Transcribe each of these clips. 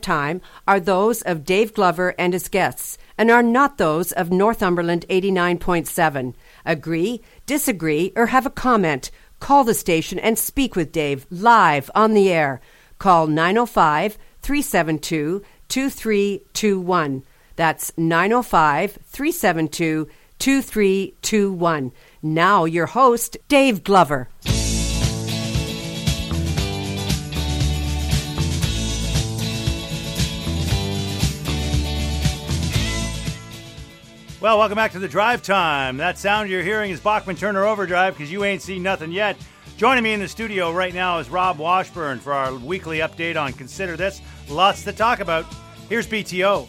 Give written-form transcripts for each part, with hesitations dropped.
time are those of Dave Glover and his guests and are not those of Northumberland 89.7. Agree, disagree, or have a comment? Call the station and speak with Dave live on the air. Call 905-372-2321. That's 905-372-2321. Now your host, Dave Glover. Well, welcome back to the Drive Time. That sound you're hearing is Bachman Turner Overdrive, because you ain't seen nothing yet. Joining me in the studio right now is Rob Washburn for our weekly update on Consider This. Lots to talk about. Here's BTO.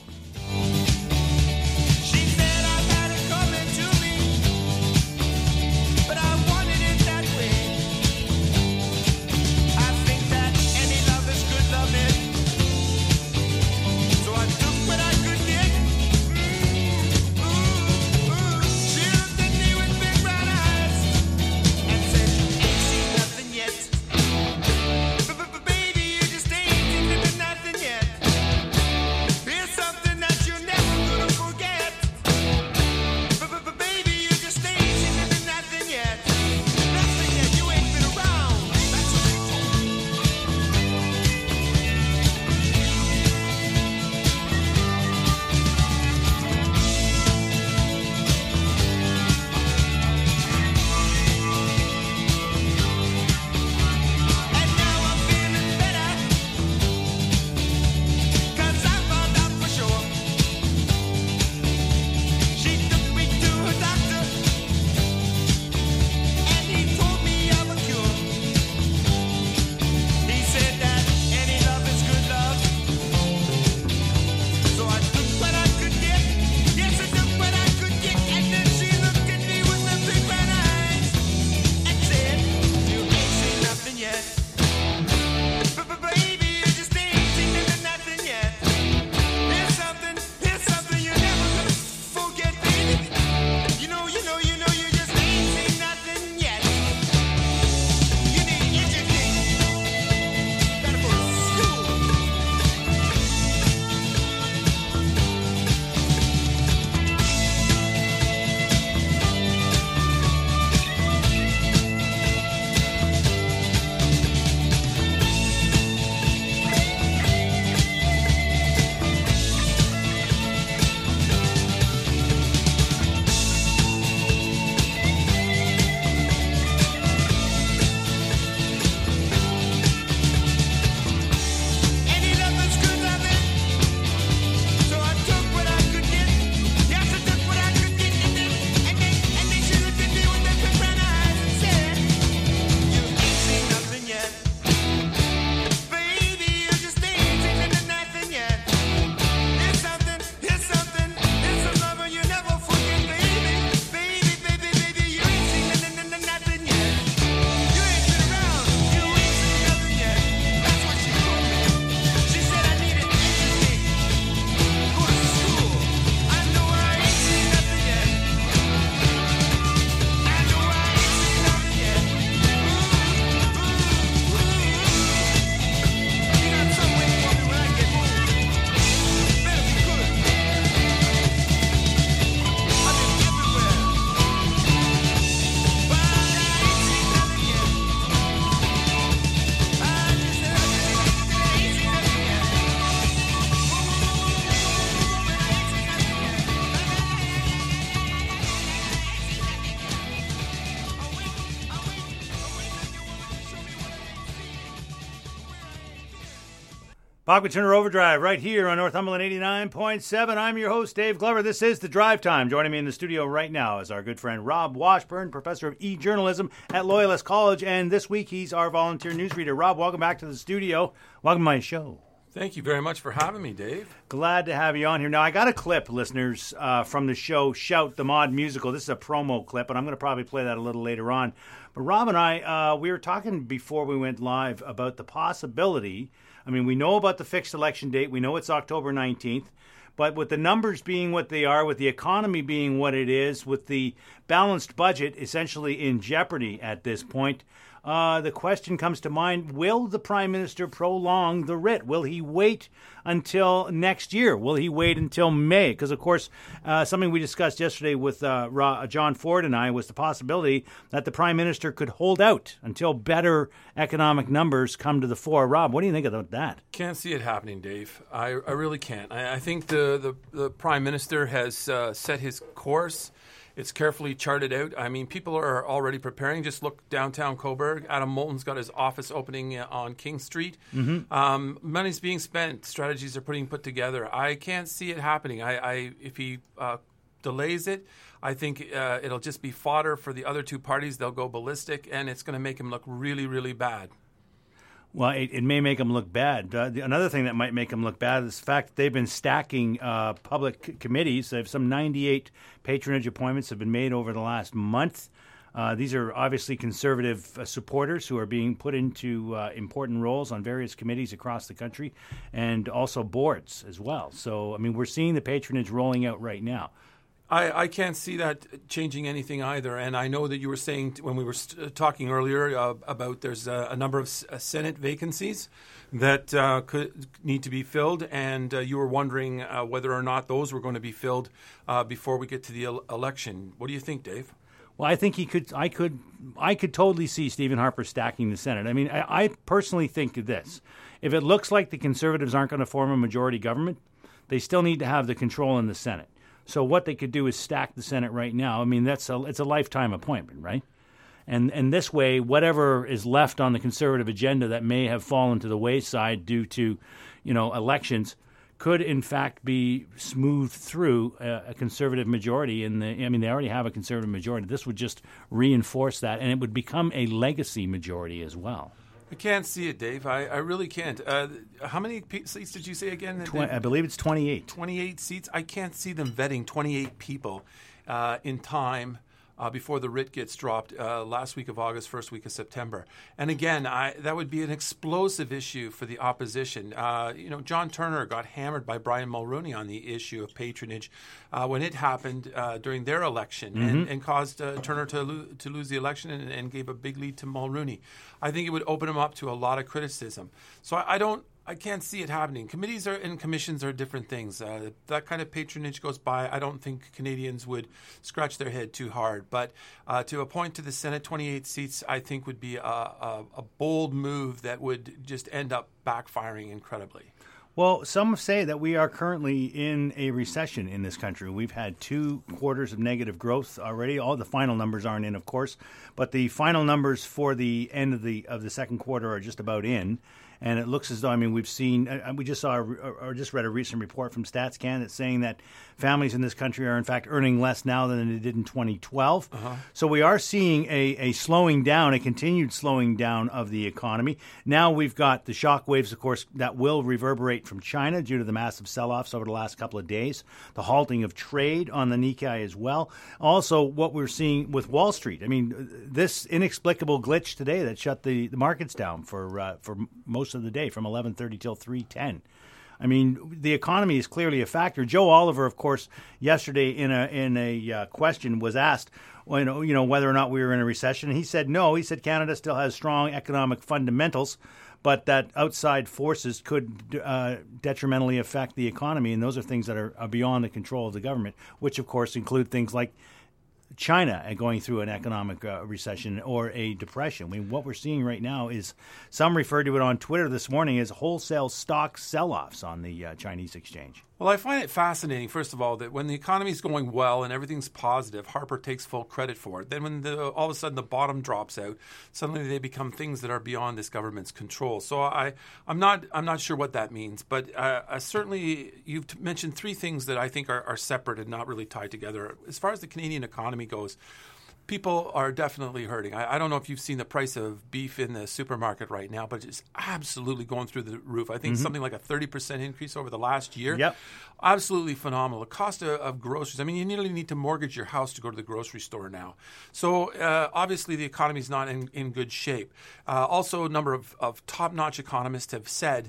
Bachman Turner Overdrive right here on Northumberland 89.7. I'm your host, Dave Glover. This is the Drive Time. Joining me in the studio right now is our good friend Rob Washburn, professor of e-journalism at Loyalist College, and this week he's our volunteer newsreader. Rob, welcome back to the studio. Welcome to my show. Thank you very much for having me, Dave. Glad to have you on here. Now, I got a clip, listeners, from the show Shout, the Mod Musical. This is a promo clip, and I'm going to probably play that a little later on. But Rob and I, we were talking before we went live about the possibility. I mean, we know about the fixed election date. We know it's October 19th. But with the numbers being what they are, with the economy being what it is, with the balanced budget essentially in jeopardy at this point, the question comes to mind, will the Prime Minister prolong the writ? Will he wait until next year? Will he wait until May? Because, of course, something we discussed yesterday with John Ford and I was the possibility that the Prime Minister could hold out until better economic numbers come to the fore. Rob, what do you think about that? Can't see it happening, Dave. I really can't. I think the Prime Minister has set his course. It's carefully charted out. I mean, people are already preparing. Just look downtown Cobourg. Adam Moulton's got his office opening on King Street. Money's being spent. Strategies are put together. I can't see it happening. If he delays it, I think it'll just be fodder for the other two parties. They'll go ballistic, and it's going to make him look really, really bad. Well, it may make them look bad. Another thing that might make them look bad is the fact that they've been stacking public committees. They have some 98 patronage appointments have been made over the last month. These are obviously Conservative supporters who are being put into important roles on various committees across the country and also boards as well. So, I mean, we're seeing the patronage rolling out right now. I can't see that changing anything either. And I know that you were saying when we were talking earlier about there's a number of Senate vacancies that could need to be filled. And you were wondering whether or not those were going to be filled before we get to the election. What do you think, Dave? Well, I think I could totally see Stephen Harper stacking the Senate. I mean, I personally think of this. If it looks like the Conservatives aren't going to form a majority government, they still need to have the control in the Senate. So what they could do is stack the Senate right now. I mean, it's a lifetime appointment, right? And this way, whatever is left on the Conservative agenda that may have fallen to the wayside due to, elections, could in fact be smoothed through a Conservative majority. They already have a Conservative majority. This would just reinforce that, and it would become a legacy majority as well. I can't see it, Dave. I really can't. How many seats did you say again? I believe it's 28. 28 seats. I can't see them vetting 28 people in time before the writ gets dropped last week of August, first week of September. And again, that would be an explosive issue for the opposition. John Turner got hammered by Brian Mulroney on the issue of patronage when it happened during their election and caused Turner to lose the election and gave a big lead to Mulroney. I think it would open him up to a lot of criticism. So I can't see it happening. Committees and commissions are different things. That kind of patronage goes by. I don't think Canadians would scratch their head too hard. But to appoint to the Senate 28 seats, I think would be a bold move that would just end up backfiring incredibly. Well, some say that we are currently in a recession in this country. We've had 2 quarters of negative growth already. All the final numbers aren't in, of course, but the final numbers for the end of the second quarter are just about in. And it looks as though, we've seen, we just saw or just read a recent report from Stats Canada saying that families in this country are in fact earning less now than they did in 2012. So we are seeing a slowing down, a continued slowing down of the economy. Now we've got the shock waves, of course, that will reverberate from China due to the massive sell-offs over the last couple of days, the halting of trade on the Nikkei as well. Also, what we're seeing with Wall Street. This inexplicable glitch today that shut the markets down for most of the day from 11:30 till 3:10. The economy is clearly a factor. Joe Oliver, of course, yesterday in a question was asked, whether or not we were in a recession. And he said no. He said Canada still has strong economic fundamentals, but that outside forces could detrimentally affect the economy, and those are things that are beyond the control of the government, which of course include things like China going through an economic recession or a depression. What we're seeing right now is, some referred to it on Twitter this morning as wholesale stock sell-offs on the Chinese exchange. Well, I find it fascinating, first of all, that when the economy is going well and everything's positive, Harper takes full credit for it. Then when all of a sudden the bottom drops out, suddenly they become things that are beyond this government's control. So I'm not sure what that means. But certainly you've mentioned 3 things that I think are separate and not really tied together. As far as the Canadian economy goes, people are definitely hurting. I don't know if you've seen the price of beef in the supermarket right now, but it's absolutely going through the roof. I think something like a 30% increase over the last year. Yep. Absolutely phenomenal. The cost of groceries. You nearly need to mortgage your house to go to the grocery store now. So obviously the economy is not in good shape. Also, a number of top-notch economists have said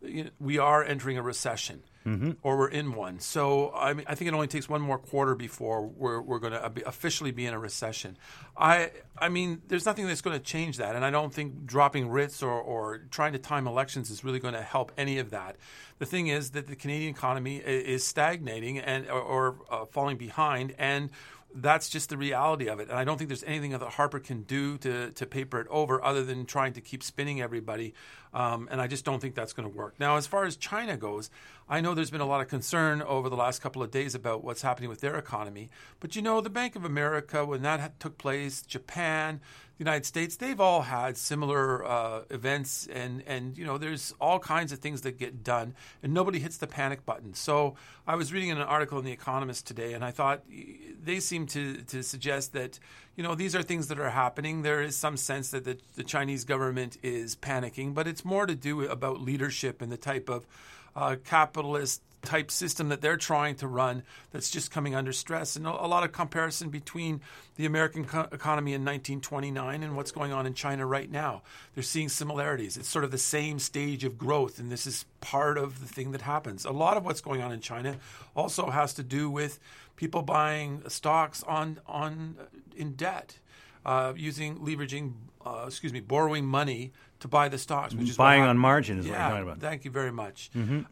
we are entering a recession. Or we're in one. So I think it only takes one more quarter before we're going to officially be in a recession. I mean, there's nothing that's going to change that, and I don't think dropping writs or trying to time elections is really going to help any of that. The thing is that the Canadian economy is stagnating or falling behind, and that's just the reality of it. And I don't think there's anything that Harper can do to paper it over other than trying to keep spinning everybody. And I just don't think that's going to work. Now, as far as China goes, I know there's been a lot of concern over the last couple of days about what's happening with their economy. But, the Bank of America, when that took place, Japan, the United States, they've all had similar events. And there's all kinds of things that get done, and nobody hits the panic button. So I was reading an article in The Economist today, and I thought they seem to suggest that, these are things that are happening. There is some sense that the Chinese government is panicking, but it's more to do about leadership and the type of capitalist type system that they're trying to run that's just coming under stress. And a lot of comparison between the American economy in 1929 and what's going on in China right now. They're seeing similarities. It's sort of the same stage of growth, and this is part of the thing that happens. A lot of what's going on in China also has to do with people buying stocks in debt, borrowing money to buy the stocks, which is buying on margin is what you're talking about. Thank you very much.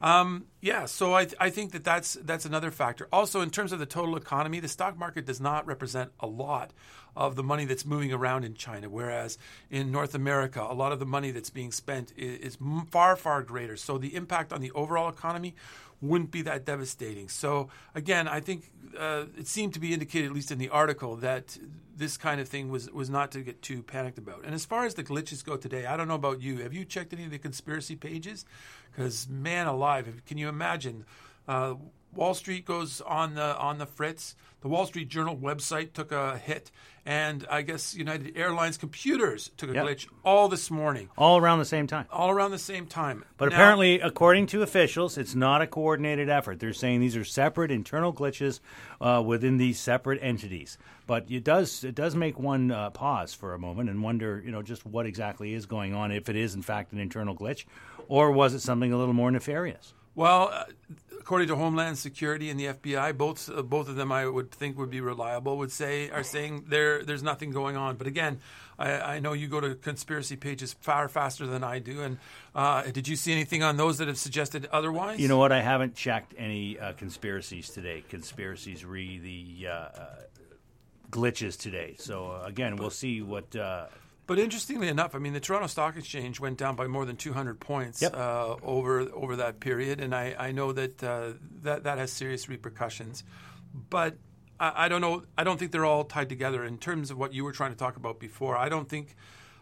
So I think that's another factor. Also, in terms of the total economy, the stock market does not represent a lot of the money that's moving around in China, whereas in North America, a lot of the money that's being spent is far, far greater. So the impact on the overall economy wouldn't be that devastating. So again, I think it seemed to be indicated, at least in the article, that this kind of thing was not to get too panicked about. And as far as the glitches go today, I don't know about you. Have you checked any of the conspiracy pages? Because, man alive, can you imagine? Wall Street goes on the fritz. The Wall Street Journal website took a hit, and I guess United Airlines computers took a glitch all this morning. All around the same time. But now, apparently, according to officials, it's not a coordinated effort. They're saying these are separate internal glitches within these separate entities. But it does make one pause for a moment and wonder, just what exactly is going on, if it is in fact an internal glitch, or was it something a little more nefarious? Well, according to Homeland Security and the FBI, both of them I would think would be reliable, are saying there's nothing going on. But again, I know you go to conspiracy pages far faster than I do. And did you see anything on those that have suggested otherwise? You know what? I haven't checked any conspiracies today. Conspiracies the glitches today. So again, we'll see what. But interestingly enough, I mean, the Toronto Stock Exchange went down by more than 200 points over that period, and I know that that has serious repercussions. But I don't know. I don't think they're all tied together. In terms of what you were trying to talk about before, I don't think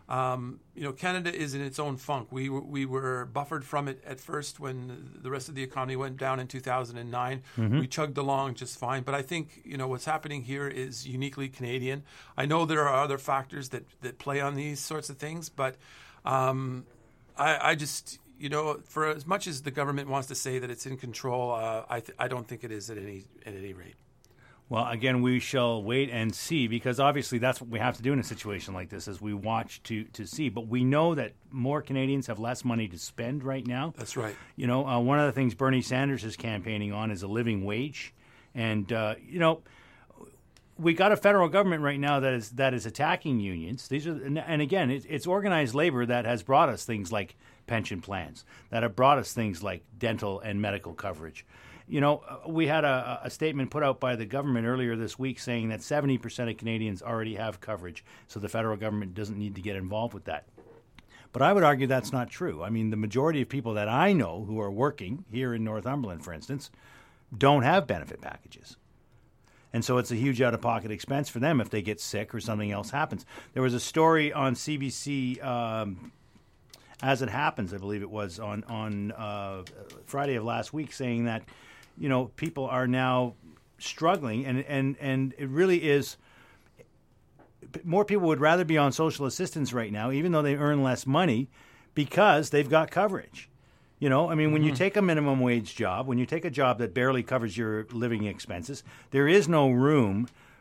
Canada is in its own funk. We were buffered from it at first when the rest of the economy went down in 2009. We chugged along just fine. But I think what's happening here is uniquely Canadian. I know there are other factors that play on these sorts of things, but I just for as much as the government wants to say that it's in control, I don't think it is at any rate. Well, again, we shall wait and see, because obviously that's what we have to do in a situation like this, is we watch to see. But we know that more Canadians have less money to spend right now. That's right. One of the things Bernie Sanders is campaigning on is a living wage. And, we got a federal government right now that is attacking unions. And again, it's organized labor that has brought us things like pension plans, that have brought us things like dental and medical coverage. We had a statement put out by the government earlier this week saying that 70% of Canadians already have coverage, so the federal government doesn't need to get involved with that. But I would argue that's not true. I mean, the majority of people that I know who are working here in Northumberland, for instance, don't have benefit packages. And so it's a huge out-of-pocket expense for them if they get sick or something else happens. There was a story on CBC As It Happens, I believe it was, on Friday of last week, saying that people are now struggling, and it really is. More people would rather be on social assistance right now, even though they earn less money, because they've got coverage. When you take a minimum wage job, when you take a job that barely covers your living expenses, there is no room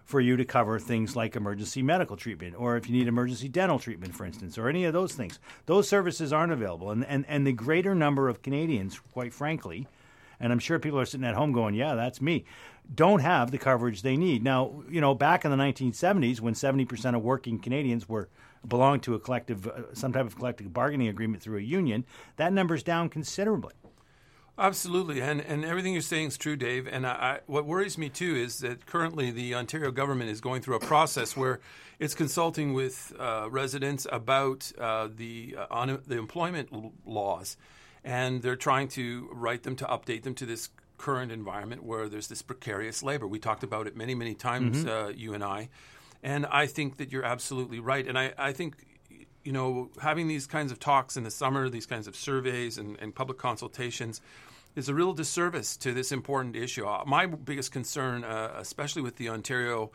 for you to cover things like emergency medical treatment, or if you need emergency dental treatment, for instance, or any of those things. Those services aren't available. And the greater number of Canadians, quite frankly, and I'm sure people are sitting at home going, yeah, that's me, don't have the coverage they need. Now, back in the 1970s, when 70% of working Canadians belonged to a collective, some type of collective bargaining agreement through a union, that number's down considerably. Absolutely, and everything you're saying is true, Dave. And what worries me too is that currently the Ontario government is going through a process where it's consulting with residents about the employment laws, and they're trying to write them to update them to this current environment where there's this precarious labor. We talked about it many, many times, you and I, and I think that you're absolutely right. And I think, having these kinds of talks in the summer, these kinds of surveys and public consultations is a real disservice to this important issue. My biggest concern, especially with the Ontario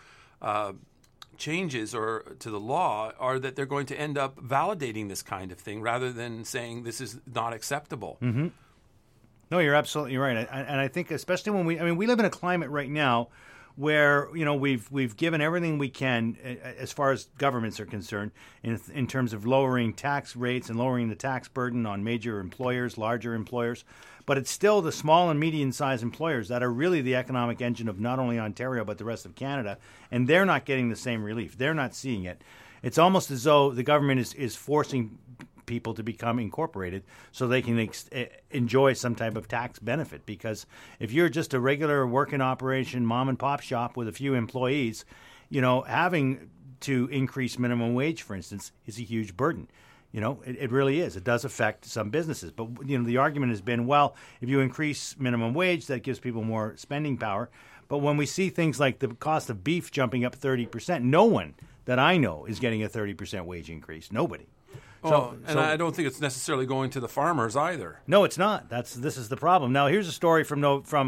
changes or to the law, are that they're going to end up validating this kind of thing rather than saying this is not acceptable. Mm-hmm. No, you're absolutely right. And I think especially when we live in a climate right now where we've given everything we can as far as governments are concerned in terms of lowering tax rates and lowering the tax burden on major employers, larger employers. But it's still the small and medium-sized employers that are really the economic engine of not only Ontario but the rest of Canada, and they're not getting the same relief. They're not seeing it. It's almost as though the government is forcing people to become incorporated so they can enjoy some type of tax benefit. Because if you're just a regular working operation mom and pop shop with a few employees, having to increase minimum wage, for instance, is a huge burden. It really is. It does affect some businesses. But, the argument has been, well, if you increase minimum wage, that gives people more spending power. But when we see things like the cost of beef jumping up 30%, no one that I know is getting a 30% wage increase. Nobody. So I don't think it's necessarily going to the farmers either. No, it's not. This is the problem. Now, here's a story from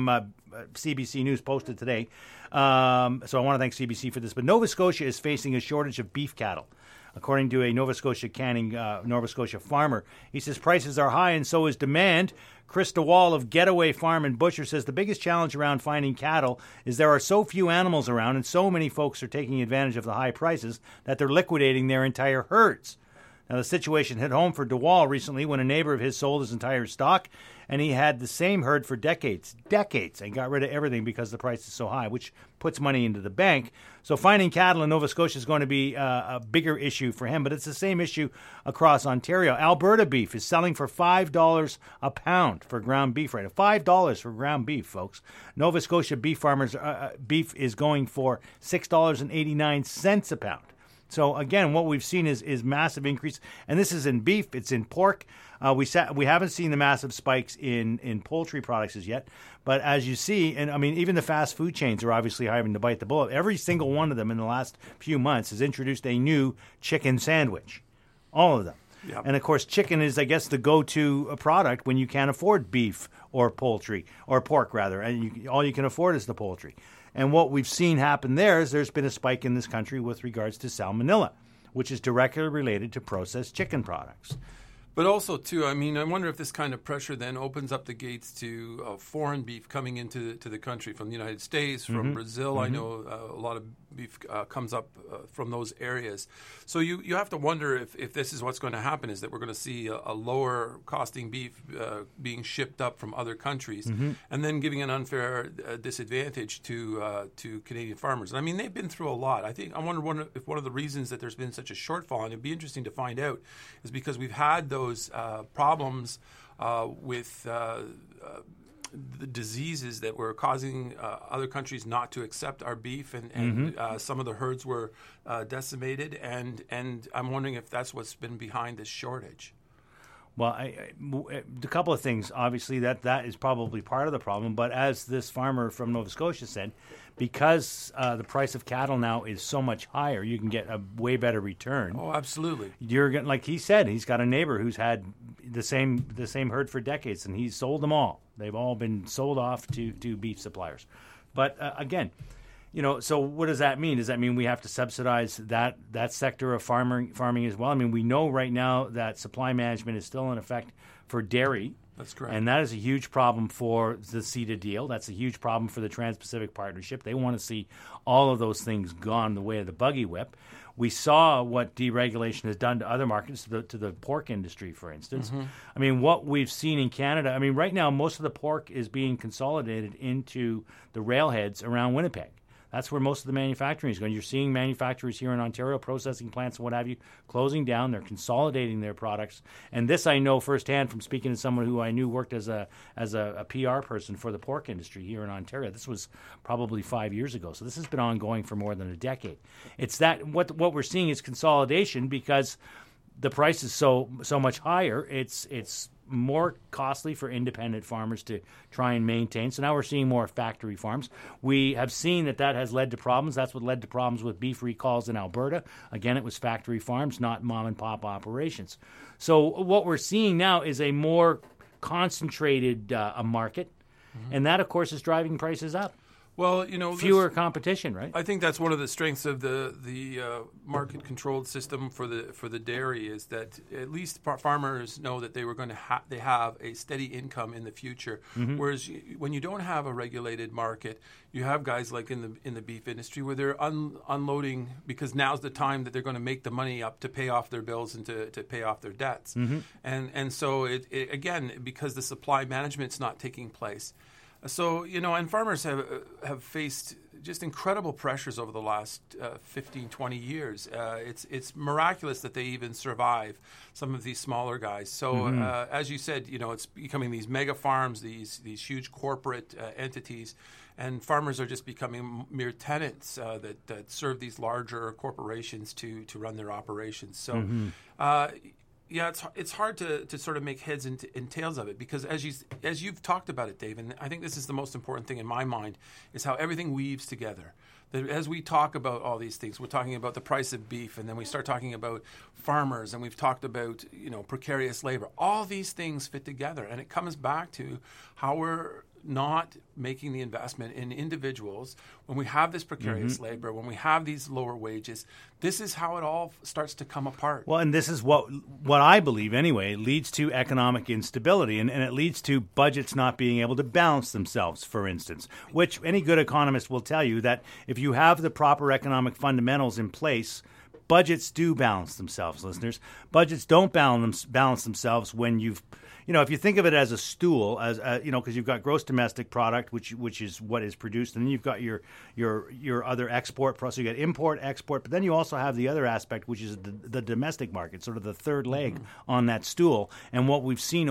CBC News posted today. So I want to thank CBC for this. But Nova Scotia is facing a shortage of beef cattle. According to a Nova Scotia farmer, he says prices are high and so is demand. Chris DeWall of Getaway Farm and Butcher says the biggest challenge around finding cattle is there are so few animals around and so many folks are taking advantage of the high prices that they're liquidating their entire herds. Now, the situation hit home for DeWall recently when a neighbor of his sold his entire stock, and he had the same herd for decades, and got rid of everything because the price is so high, which puts money into the bank. So finding cattle in Nova Scotia is going to be a bigger issue for him, but it's the same issue across Ontario. Alberta beef is selling for $5 a pound for ground beef right now. $5 for ground beef, folks. Nova Scotia beef farmers beef is going for $6.89 a pound. So, again, what we've seen is massive increase. And this is in beef. It's in pork. We haven't seen the massive spikes in poultry products as yet. But as you see, and, even the fast food chains are obviously having to bite the bullet. Every single one of them in the last few months has introduced a new chicken sandwich. All of them. Yep. And, of course, chicken is, I guess, the go-to product when you can't afford beef or poultry, or pork, rather. And all you can afford is the poultry. And what we've seen happen there is there's been a spike in this country with regards to salmonella, which is directly related to processed chicken products. But also, too, I wonder if this kind of pressure then opens up the gates to foreign beef coming into the country from the United States, from Brazil. I know a lot of beef comes up from those areas. So you have to wonder if this is what's going to happen, is that we're going to see a lower costing beef being shipped up from other countries and then giving an unfair disadvantage to Canadian farmers. And they've been through a lot. I wonder if one of the reasons that there's been such a shortfall, and it'd be interesting to find out, is because we've had those problems with the diseases that were causing other countries not to accept our beef, and some of the herds were decimated, and I'm wondering if that's what's been behind this shortage. Well, a couple of things. Obviously, that is probably part of the problem. But as this farmer from Nova Scotia said, because the price of cattle now is so much higher, you can get a way better return. Oh, absolutely. You're going, like he said, he's got a neighbor who's had the same herd for decades, and he's sold them all. They've all been sold off to beef suppliers. But again, so what does that mean? Does that mean we have to subsidize that sector of farming as well? We know right now that supply management is still in effect for dairy, That's correct. And that is a huge problem for the CETA deal. That's a huge problem for the Trans-Pacific Partnership. They want to see all of those things gone the way of the buggy whip. We saw what deregulation has done to other markets, to the pork industry, for instance. I mean, what we've seen in Canada, I mean, right now, most of the pork is being consolidated into the railheads around Winnipeg. That's where most of the manufacturing is going. You're seeing manufacturers here in Ontario, processing plants and what have you, closing down. They're consolidating their products. And this I know firsthand from speaking to someone who I knew worked as a PR person for the pork industry here in Ontario. This was probably 5 years ago. So this has been ongoing for more than a decade. It's that what we're seeing is consolidation because the price is so much higher. It's more costly for independent farmers to try and maintain. So now we're seeing more factory farms. We have seen that has led to problems. That's what led to problems with beef recalls in Alberta. Again, it was factory farms, not mom-and-pop operations. So what we're seeing now is a more concentrated a market, and that, of course, is driving prices up. Well, fewer competition, right? I think that's one of the strengths of the market-controlled system for the dairy is that at least farmers know that they were going to they have a steady income in the future. Whereas when you don't have a regulated market, you have guys like in the beef industry where they're unloading because now's the time that they're going to make the money up to pay off their bills and to pay off their debts. And so it again, because the supply management's not taking place. So, and farmers have faced just incredible pressures over the last 15, 20 years. It's miraculous that they even survive, some of these smaller guys. So, as you said, it's becoming these mega farms, these huge corporate entities, and farmers are just becoming mere tenants that serve these larger corporations to run their operations. So, yeah, it's hard to sort of make heads and tails of it because as you've talked about it, Dave, and I think this is the most important thing in my mind is how everything weaves together. That as we talk about all these things, we're talking about the price of beef, and then we start talking about farmers, and we've talked about precarious labor. All these things fit together, and it comes back to how we're not making the investment in individuals when we have this precarious labor, when we have these lower wages. This is how it all starts to come apart. Well, and this is what I believe anyway leads to economic instability, and it leads to budgets not being able to balance themselves, for instance, which any good economist will tell you that if you have the proper economic fundamentals in place, budgets do balance themselves, listeners. Budgets don't balance themselves when you've if you think of it as a stool, as because you've got gross domestic product, which is what is produced, and then you've got your other export. So you got import, export, but then you also have the other aspect, which is the domestic market, sort of the third leg on that stool. And what we've seen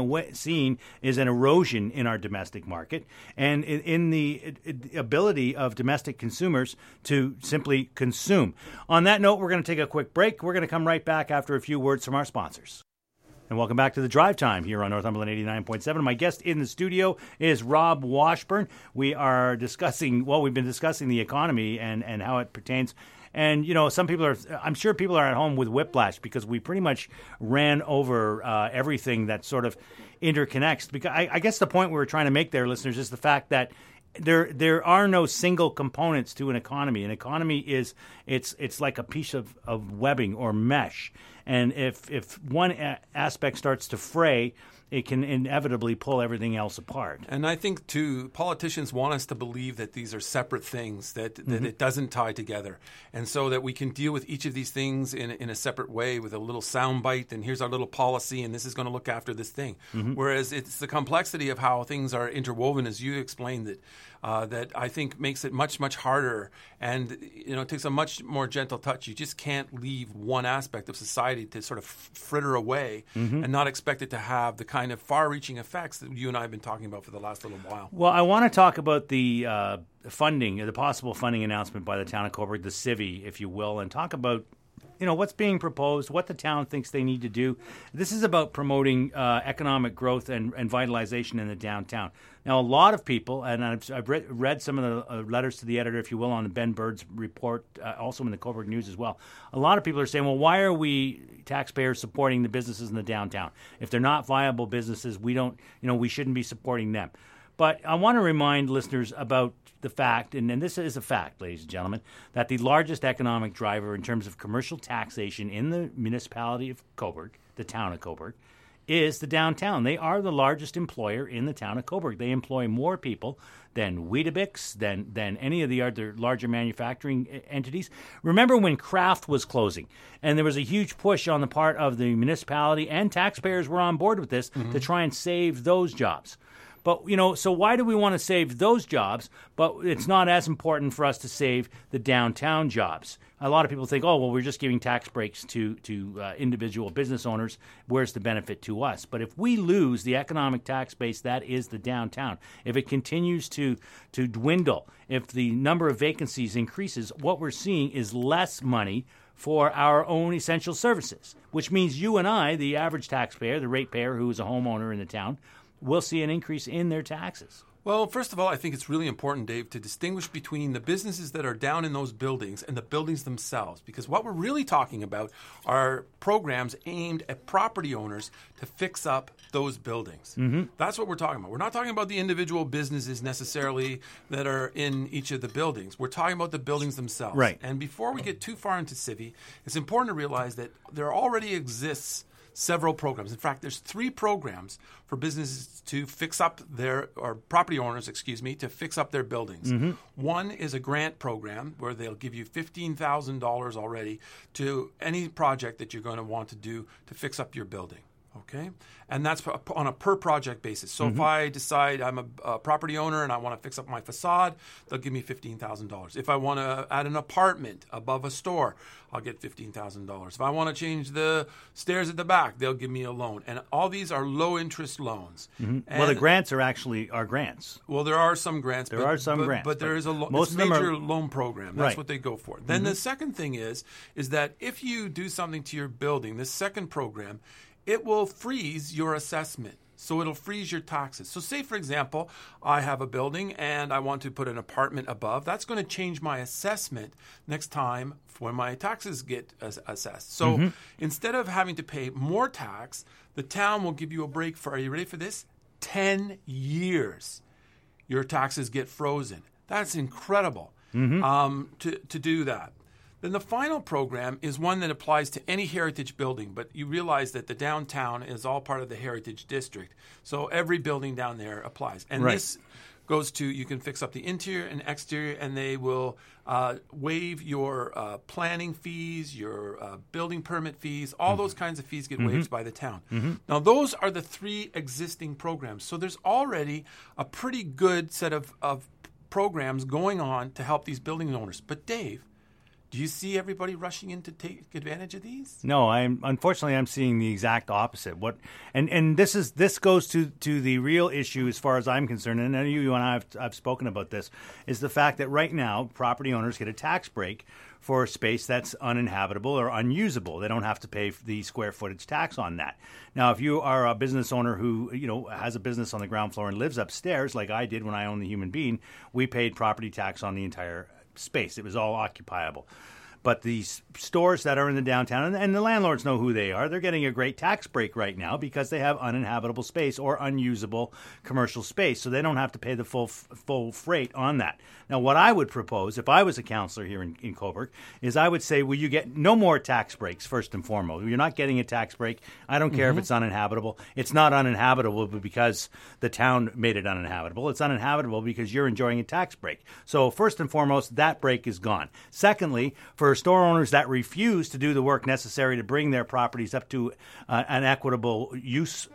is an erosion in our domestic market, and in the ability of domestic consumers to simply consume. On that note, we're going to take a quick break. We're going to come right back after a few words from our sponsors. And welcome back to the Drive Time here on Northumberland 89.7. My guest in the studio is Rob Washburn. We've been discussing the economy and how it pertains. And, some people I'm sure people are at home with whiplash because we pretty much ran over everything that sort of interconnects. Because I guess the point we were trying to make there, listeners, is the fact that there are no single components to an economy. An economy it's like a piece of webbing or mesh. And if one aspect starts to fray, it can inevitably pull everything else apart. And I think, too, politicians want us to believe that these are separate things, that it doesn't tie together. And so that we can deal with each of these things in a separate way with a little soundbite, and here's our little policy, and this is going to look after this thing. Whereas it's the complexity of how things are interwoven, as you explained it, that I think makes it much, much harder. And, it takes a much more gentle touch. You just can't leave one aspect of society to sort of fritter away and not expect it to have the kind of far-reaching effects that you and I have been talking about for the last little while. Well, I want to talk about the funding, the possible funding announcement by the town of Cobourg, the CIVI, if you will, and talk about what's being proposed, what the town thinks they need to do. This is about promoting economic growth and vitalization in the downtown. Now, a lot of people, and I've read some of the letters to the editor, if you will, on Ben Bird's report, also in the Cobourg News as well. A lot of people are saying, well, why are we taxpayers supporting the businesses in the downtown? If they're not viable businesses, we shouldn't be supporting them. But I want to remind listeners about the fact, and this is a fact, ladies and gentlemen, that the largest economic driver in terms of commercial taxation in the municipality of Cobourg, the town of Cobourg, is the downtown. They are the largest employer in the town of Cobourg. They employ more people than Weetabix, than any of the other larger manufacturing entities. Remember when Kraft was closing, and there was a huge push on the part of the municipality, and taxpayers were on board with this to try and save those jobs. But, so why do we want to save those jobs, but it's not as important for us to save the downtown jobs? A lot of people think, oh, well, we're just giving tax breaks to individual business owners. Where's the benefit to us? But if we lose the economic tax base that is the downtown, if it continues to dwindle, if the number of vacancies increases, what we're seeing is less money for our own essential services, which means you and I, the average taxpayer, the ratepayer who is a homeowner in the town, will see an increase in their taxes. Well, first of all, I think it's really important, Dave, to distinguish between the businesses that are down in those buildings and the buildings themselves, because what we're really talking about are programs aimed at property owners to fix up those buildings. Mm-hmm. That's what we're talking about. We're not talking about the individual businesses necessarily that are in each of the buildings. We're talking about the buildings themselves. Right. And before we get too far into Civi, it's important to realize that there already exists several programs. In fact, there's 3 programs for businesses to fix up or property owners, to fix up their buildings. Mm-hmm. One is a grant program where they'll give you $15,000 already to any project that you're going to want to do to fix up your building. Okay? And that's on a per project basis. So if I decide I'm a property owner and I want to fix up my facade, they'll give me $15,000. If I want to add an apartment above a store, I'll get $15,000. If I want to change the stairs at the back, they'll give me a loan. And all these are low interest loans. Mm-hmm. Well, the grants are grants. Well, there are some grants. There are some grants. But there is a major loan program. That's what they go for. Then the second thing is that if you do something to your building, this second program, it will freeze your assessment. So it'll freeze your taxes. So say, for example, I have a building and I want to put an apartment above. That's going to change my assessment next time when my taxes get assessed. So instead of having to pay more tax, the town will give you a break for, are you ready for this? 10 years. Your taxes get frozen. That's incredible to do that. Then the final program is one that applies to any heritage building, but you realize that the downtown is all part of the heritage district. So every building down there applies. And this goes to, you can fix up the interior and exterior, and they will waive your planning fees, your building permit fees. All those kinds of fees get waived by the town. Now, those are the 3 existing programs. So there's already a pretty good set of programs going on to help these building owners. But Dave, do you see everybody rushing in to take advantage of these? No, unfortunately I'm seeing the exact opposite. And this goes to the real issue as far as I'm concerned, and you and I have spoken about this, is the fact that right now property owners get a tax break for a space that's uninhabitable or unusable. They don't have to pay the square footage tax on that. Now, if you are a business owner who has a business on the ground floor and lives upstairs, like I did when I owned the Human Bean, we paid property tax on the entire space. It was all occupiable. But these stores that are in the downtown, and the landlords know who they are, they're getting a great tax break right now because they have uninhabitable space or unusable commercial space, so they don't have to pay the full freight on that. Now, what I would propose, if I was a councillor here in Cobourg, is I would say, well, you get no more tax breaks, first and foremost. You're not getting a tax break. I don't care if it's uninhabitable. It's not uninhabitable because the town made it uninhabitable. It's uninhabitable because you're enjoying a tax break. So first and foremost, that break is gone. Secondly, for store owners that refuse to do the work necessary to bring their properties up to an equitable use,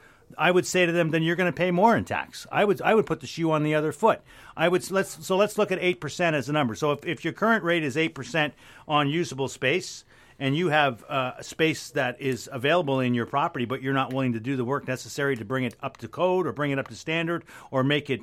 I would say to them, then you're going to pay more in tax. I would put the shoe on the other foot. Let's look at 8% as a number. So if your current rate is 8% on usable space, and you have space that is available in your property, but you're not willing to do the work necessary to bring it up to code or bring it up to standard or make it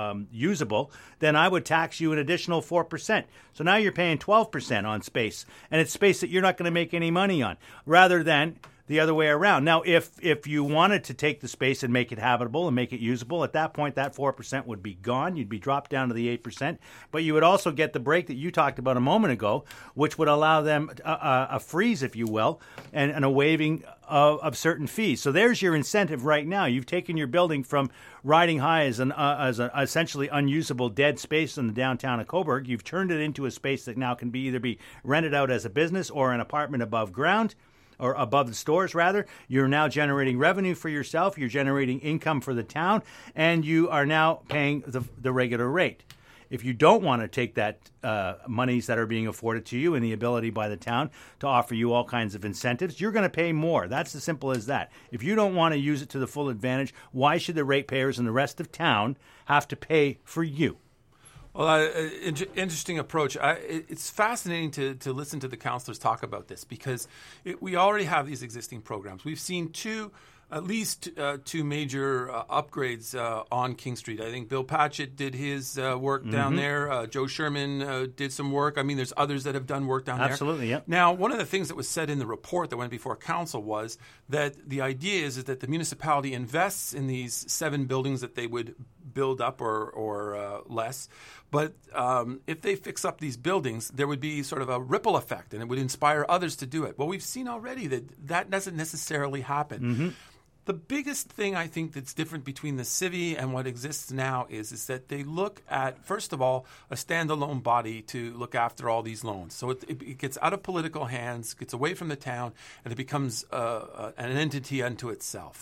usable, then I would tax you an additional 4%. So now you're paying 12% on space, and it's space that you're not going to make any money on, rather than the other way around. Now, if you wanted to take the space and make it habitable and make it usable, at that point, that 4% would be gone. You'd be dropped down to the 8%. But you would also get the break that you talked about a moment ago, which would allow them a freeze, if you will, and a waiving of certain fees. So there's your incentive right now. You've taken your building from riding high as an essentially unusable dead space in the downtown of Cobourg. You've turned it into a space that now can either be rented out as a business or an apartment above ground, or above the stores, rather. You're now generating revenue for yourself. You're generating income for the town, and you are now paying the regular rate. If you don't want to take that monies that are being afforded to you and the ability by the town to offer you all kinds of incentives, you're going to pay more. That's as simple as that. If you don't want to use it to the full advantage, why should the ratepayers and the rest of town have to pay for you? Well, interesting approach. It's fascinating to listen to the councillors talk about this because we already have these existing programs. We've seen at least two major upgrades on King Street. I think Bill Patchett did his work down there. Joe Sherman did some work. I mean, there's others that have done work down there. Absolutely, yeah. Now, one of the things that was said in the report that went before council was that the idea is that the municipality invests in these 7 buildings that they would build up or less. But if they fix up these buildings, there would be sort of a ripple effect, and it would inspire others to do it. Well, we've seen already that doesn't necessarily happen. The biggest thing I think that's different between the Civvy and what exists now is that they look at, first of all, a standalone body to look after all these loans. So it gets out of political hands, gets away from the town, and it becomes an entity unto itself.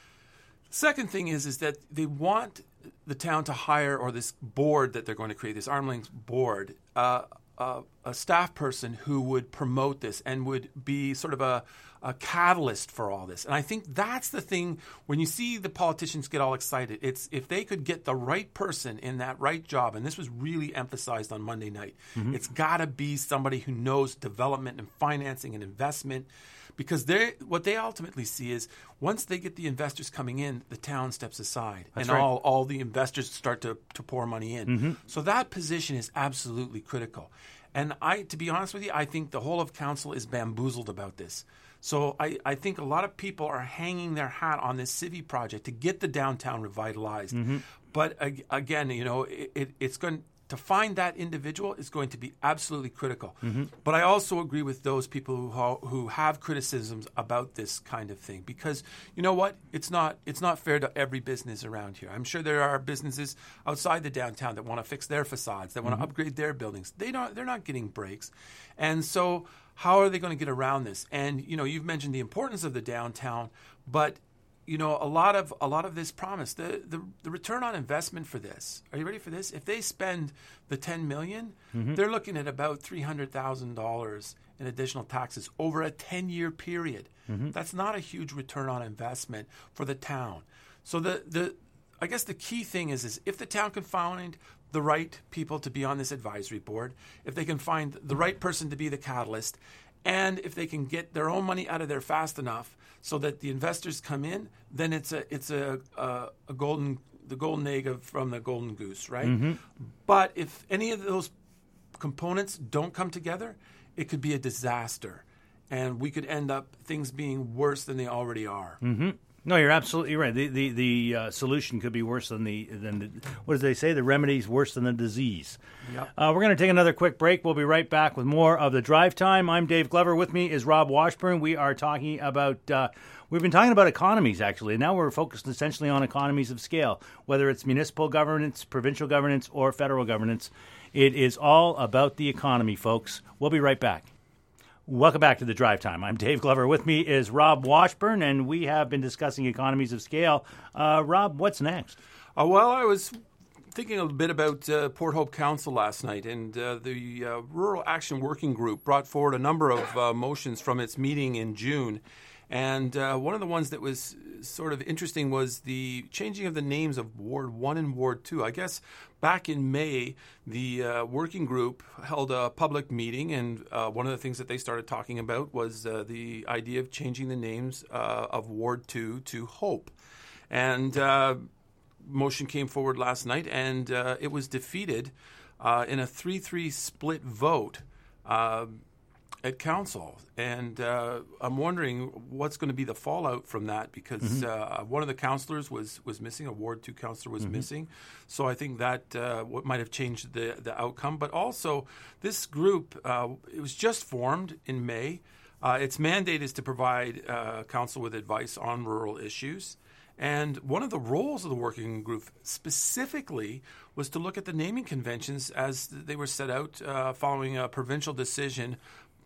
Second thing is that they want the town to hire, or this board that they're going to create, this arm's length board, a staff person who would promote this and would be sort of a catalyst for all this. And I think that's the thing when you see the politicians get all excited. It's if they could get the right person in that right job, and this was really emphasized on Monday night, it's got to be somebody who knows development and financing and investment. Because what they ultimately see is once they get the investors coming in, the town steps aside. That's and right. all the investors start to pour money in. So that position is absolutely critical. And to be honest with you, I think the whole of council is bamboozled about this. So I think a lot of people are hanging their hat on this Civvy project to get the downtown revitalized. But again, it's going to find that individual is going to be absolutely critical. But I also agree with those people who have criticisms about this kind of thing because you know what? It's not fair to every business around here. I'm sure there are businesses outside the downtown that want to fix their facades, that want to upgrade their buildings. They're not getting breaks, and so how are they going to get around this? And you've mentioned the importance of the downtown, but a lot of this promise, the return on investment for this. Are you ready for this? If they spend the $10 million, they're looking at about $300,000 in additional taxes over a 10-year period. That's not a huge return on investment for the town. So I guess the key thing is if the town can find the right people to be on this advisory board, if they can find the right person to be the catalyst, and if they can get their own money out of there fast enough so that the investors come in, then it's the golden egg from the golden goose, right? But if any of those components don't come together, it could be a disaster, and we could end up things being worse than they already are. No, you're absolutely right. The solution could be worse than the what do they say? The remedy's worse than the disease. Yep. We're going to take another quick break. We'll be right back with more of the Drive Time. I'm Dave Glover. With me is Rob Washburn. We are talking about we've been talking about economies actually. Now we're focused essentially on economies of scale, whether it's municipal governance, provincial governance, or federal governance. It is all about the economy, folks. We'll be right back. Welcome back to the Drive Time. I'm Dave Glover. With me is Rob Washburn, and we have been discussing economies of scale. Rob, what's next? Well, I was thinking a bit about Port Hope Council last night, and the Rural Action Working Group brought forward a number of motions from its meeting in June. And one of the ones that was sort of interesting was the changing of the names of Ward 1 and Ward 2. I guess back in May, the working group held a public meeting, and one of the things that they started talking about was the idea of changing the names of Ward 2 to Hope. And motion came forward last night, and it was defeated in a 3-3 split vote at council. And I'm wondering what's going to be the fallout from that, because one of the councillors was missing, a Ward 2 councillor was missing. So I think that what might have changed the outcome. But also, this group, it was just formed in May. Its mandate is to provide council with advice on rural issues. And one of the roles of the working group specifically was to look at the naming conventions as they were set out following a provincial decision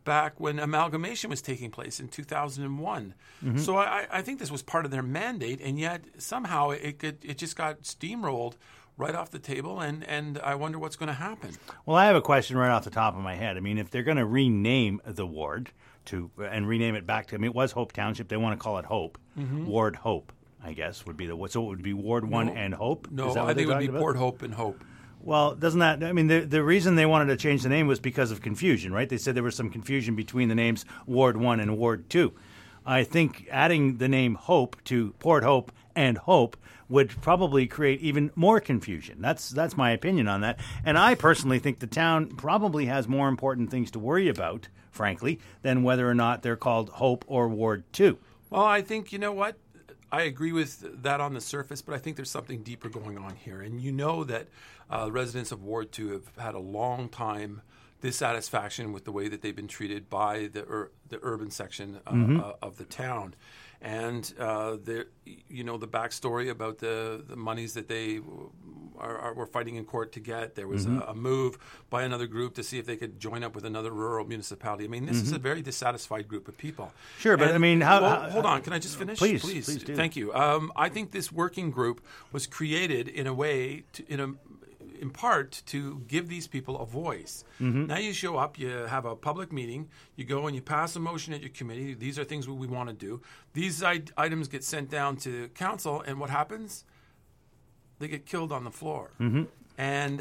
back when amalgamation was taking place in 2001. So I think this was part of their mandate, and yet somehow it just got steamrolled right off the table, and I wonder what's going to happen. Well, I have a question right off the top of my head. I mean, if they're going to rename the ward and rename it back to, I mean, it was Hope Township. They want to call it Hope. Ward Hope, I guess, would be so it would be Ward 1 and Hope? No, I think it would be Port Hope and Hope. Well, doesn't that, I mean, the reason they wanted to change the name was because of confusion, right? They said there was some confusion between the names Ward 1 and Ward 2. I think adding the name Hope to Port Hope and Hope would probably create even more confusion. That's my opinion on that. And I personally think the town probably has more important things to worry about, frankly, than whether or not they're called Hope or Ward 2. Well, I think, you know what? I agree with that on the surface, but I think there's something deeper going on here. And you know that residents of Ward 2 have had a long dissatisfaction with the way that they've been treated by the urban section of the town. And the backstory about the monies that they were fighting in court to get. There was a move by another group to see if they could join up with another rural municipality. I mean, this is a very dissatisfied group of people. Sure, but I mean, hold on. Can I just finish? Please do. Thank you. I think this working group was created in a way in part to give these people a voice. Now you show up, you have a public meeting, you go and you pass a motion at your committee. These are things we want to do. These items get sent down to council, and what happens? They get killed on the floor. And,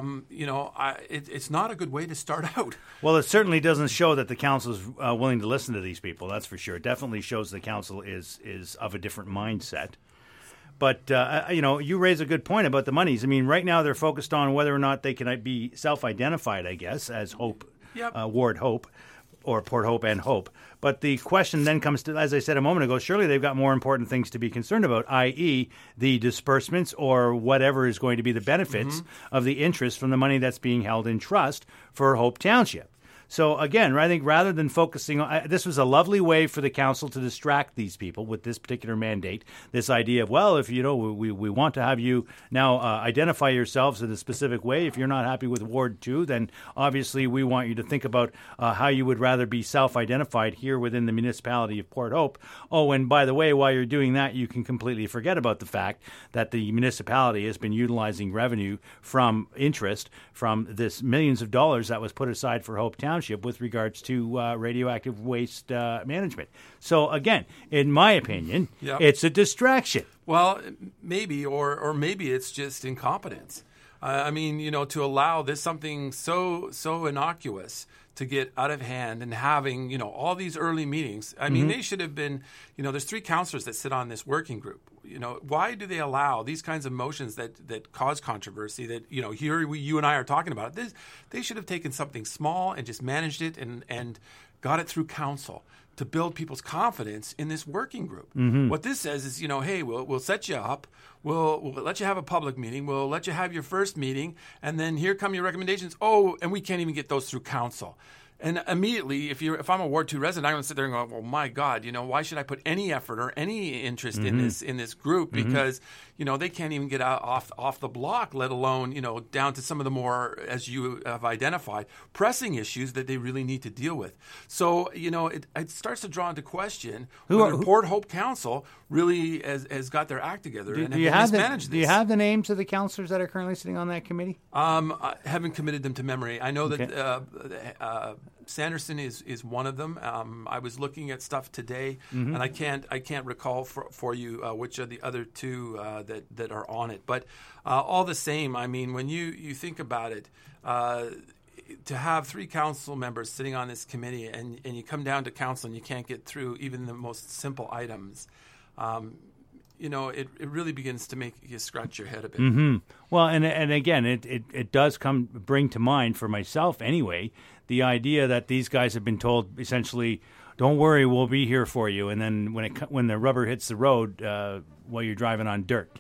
it's not a good way to start out. Well, it certainly doesn't show that the council is willing to listen to these people, that's for sure. It definitely shows the council is of a different mindset. But, you raise a good point about the monies. I mean, right now they're focused on whether or not they can be self-identified, I guess, as Hope, Ward Hope, or Port Hope and Hope. But the question then comes to, as I said a moment ago, surely they've got more important things to be concerned about, i.e. the disbursements or whatever is going to be the benefits of the interest from the money that's being held in trust for Hope Township. So, again, I think rather than focusing on this was a lovely way for the council to distract these people with this particular mandate, this idea of, well, if, we want to have you now identify yourselves in a specific way. If you're not happy with Ward 2, then obviously we want you to think about how you would rather be self-identified here within the municipality of Port Hope. Oh, and by the way, while you're doing that, you can completely forget about the fact that the municipality has been utilizing revenue from interest from this millions of dollars that was put aside for Hope Township with regards to radioactive waste management. So, again, in my opinion, it's a distraction. Well, maybe, or maybe it's just incompetence. I mean, to allow this something so innocuous to get out of hand and having, all these early meetings. I mean, they should have been, there's 3 counselors that sit on this working group. Why do they allow these kinds of motions that cause controversy that, here you and I are talking about? They should have taken something small and just managed it and got it through council to build people's confidence in this working group. What this says is, hey, we'll set you up. We'll let you have a public meeting. We'll let you have your first meeting. And then here come your recommendations. Oh, and we can't even get those through council. And immediately, if I'm a Ward 2 resident, I'm going to sit there and go, "Oh my God, why should I put any effort or any interest in this group? Because they can't even get off the block, let alone down to some of the more, as you have identified, pressing issues that they really need to deal with." So it starts to draw into question whether Port Hope Council really has got their act together and has mismanaged this. Do you have the names of the councillors that are currently sitting on that committee? I haven't committed them to memory. I know that. Sanderson is one of them. I was looking at stuff today, and I can't recall for you which are the other 2 that are on it. But all the same, I mean, when you think about it, to have 3 council members sitting on this committee, and you come down to council and you can't get through even the most simple items. It really begins to make you scratch your head a bit. Well, and again, it does bring to mind for myself anyway, the idea that these guys have been told essentially, "Don't worry, we'll be here for you," and then when the rubber hits the road, while you're driving on dirt.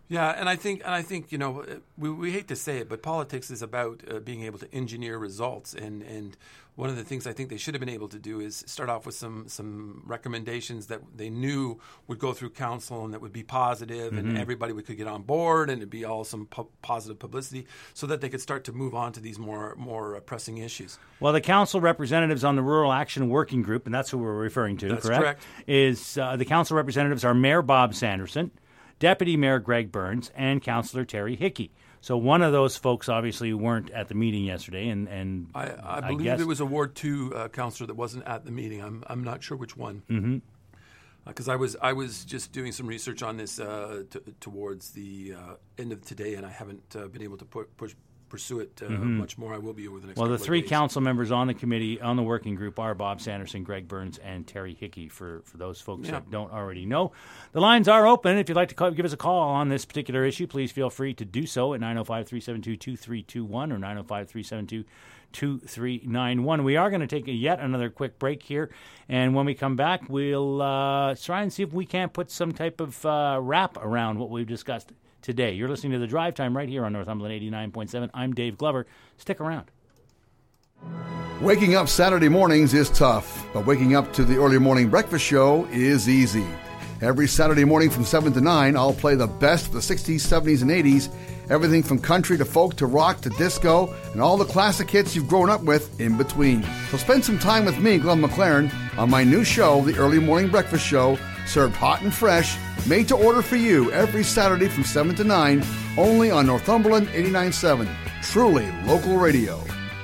Yeah, and I think we hate to say it, but politics is about being able to engineer results. And one of the things I think they should have been able to do is start off with some recommendations that they knew would go through council and that would be positive, and everybody could get on board, and it'd be all some positive publicity, so that they could start to move on to these more pressing issues. Well, the council representatives on the Rural Action Working Group, and that's who we're referring to, that's correct? Is the council representatives are Mayor Bob Sanderson, Deputy Mayor Greg Burns, and Councillor Terry Hickey. So one of those folks obviously weren't at the meeting yesterday, and I believe guess there was a Ward 2 councillor that wasn't at the meeting. I'm not sure which one. Because I was just doing some research on this towards the end of today, and I haven't been able to pursue it much more. I will be over the next couple of days. Well, the three council members on the committee, on the working group, are Bob Sanderson, Greg Burns, and Terry Hickey, for those folks that don't already know. The lines are open. If you'd like to give us a call on this particular issue, please feel free to do so at 905-372-2321 or 905-372-2391. We are going to take yet another quick break here, and when we come back, we'll try and see if we can't put some type of wrap around what we've discussed today. You're listening to The Drive Time right here on Northumberland 89.7. I'm Dave Glover. Stick around. Waking up Saturday mornings is tough, but waking up to the early morning breakfast show is easy. Every Saturday morning from 7 to 9, I'll play the best of the 60s, 70s, and 80s, everything from country to folk to rock to disco, and all the classic hits you've grown up with in between. So spend some time with me, Glenn McLaren, on my new show, The Early Morning Breakfast Show, served hot and fresh, made to order for you every Saturday from 7 to 9, only on Northumberland 89.7. Truly local radio.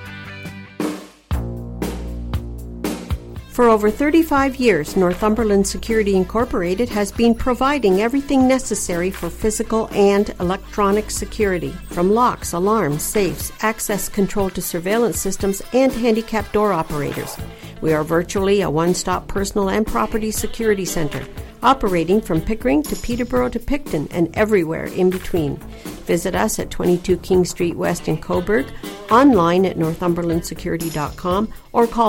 For over 35 years, Northumberland Security Incorporated has been providing everything necessary for physical and electronic security, from locks, alarms, safes, access control to surveillance systems, and handicapped door operators. We are virtually a one-stop personal and property security center, operating from Pickering to Peterborough to Picton and everywhere in between. Visit us at 22 King Street West in Coburg, online at northumberlandsecurity.com, or call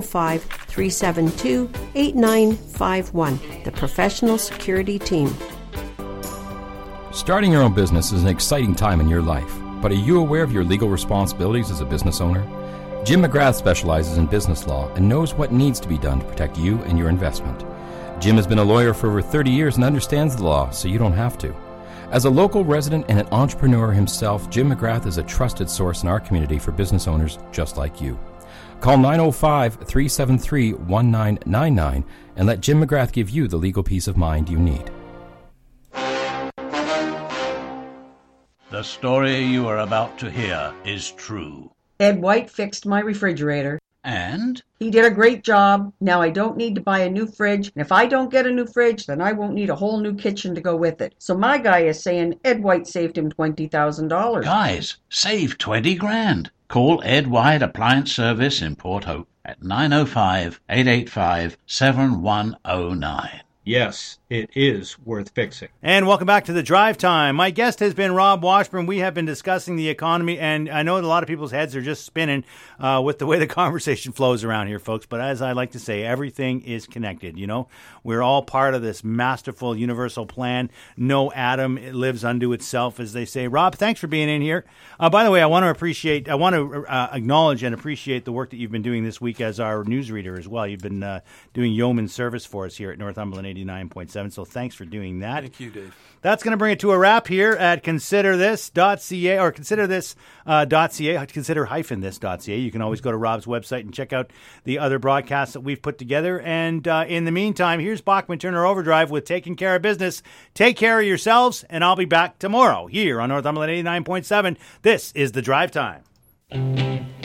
905-372-8951, the professional security team. Starting your own business is an exciting time in your life, but are you aware of your legal responsibilities as a business owner? Jim McGrath specializes in business law and knows what needs to be done to protect you and your investment. Jim has been a lawyer for over 30 years and understands the law, so you don't have to. As a local resident and an entrepreneur himself, Jim McGrath is a trusted source in our community for business owners just like you. Call 905-373-1999 and let Jim McGrath give you the legal peace of mind you need. The story you are about to hear is true. Ed White fixed my refrigerator. And? He did a great job. Now I don't need to buy a new fridge. And if I don't get a new fridge, then I won't need a whole new kitchen to go with it. So my guy is saying Ed White saved him $20,000. Guys, save $20,000. Call Ed White Appliance Service in Port Hope at 905-885-7109. Yes, it is worth fixing. And welcome back to The Drive Time. My guest has been Rob Washburn. We have been discussing the economy, and I know a lot of people's heads are just spinning with the way the conversation flows around here, folks. But as I like to say, everything is connected, you know? We're all part of this masterful universal plan. No atom lives unto itself, as they say. Rob, thanks for being in here. By the way, I want to acknowledge and appreciate the work that you've been doing this week as our newsreader as well. You've been doing yeoman service for us here at Northumberland 89.7, so thanks for doing that. Thank you, Dave. That's going to bring it to a wrap here at considerthis.ca or considerthis.ca, consider-this.ca. You can always go to Rob's website and check out the other broadcasts that we've put together. And in the meantime, here's Bachman Turner Overdrive with Taking Care of Business. Take care of yourselves, and I'll be back tomorrow here on Northumberland 89.7. This is The Drive Time.